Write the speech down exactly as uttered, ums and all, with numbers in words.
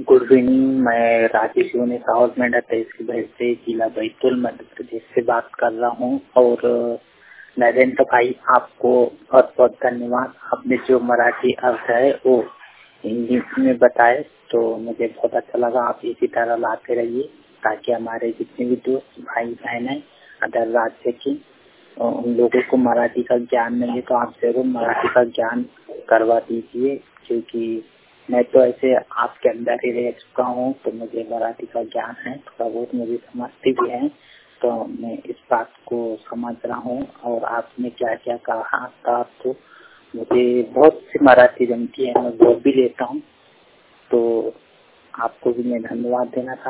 Good evening. मैं Rajesh Soni south Mendha तहसील से जिला बैतूल मध्य प्रदेश से बात कर रहा हूँ। और नरेंद्र भाई, आपको बहुत बहुत धन्यवाद। आपने जो मराठी अर्थ है वो हिंदी में बताए तो मुझे बहुत अच्छा लगा। आप इसी तरह लाते रहिए ताकि हमारे जितने भी दोस्त भाई बहन हैं अदर राज्य की उन लोगों को मराठी का ज्ञान नहीं है तो आप जरूर मराठी का ज्ञान करवा दीजिए, क्योंकि मैं तो ऐसे आपके अंदर ही रह चुका हूँ तो मुझे मराठी का ज्ञान है, थोड़ा बहुत मुझे समझती भी है, तो मैं इस बात को समझ रहा हूँ। और आपने क्या क्या कहा था तो मुझे बहुत सी मराठी जमती है, मैं बोल भी लेता हूँ, तो आपको भी मैं धन्यवाद देना था।